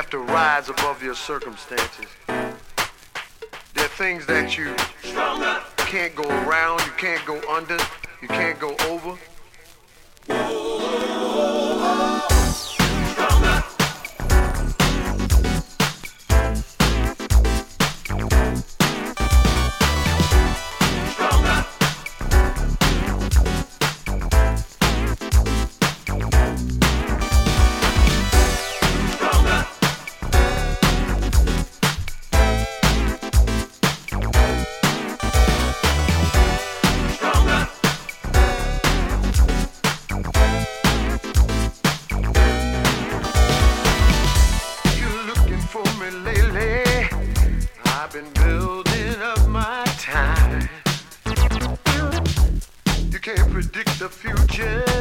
have to rise above your circumstances. There are things that you can't go around, you can't go under, you can't go over. Predict the future.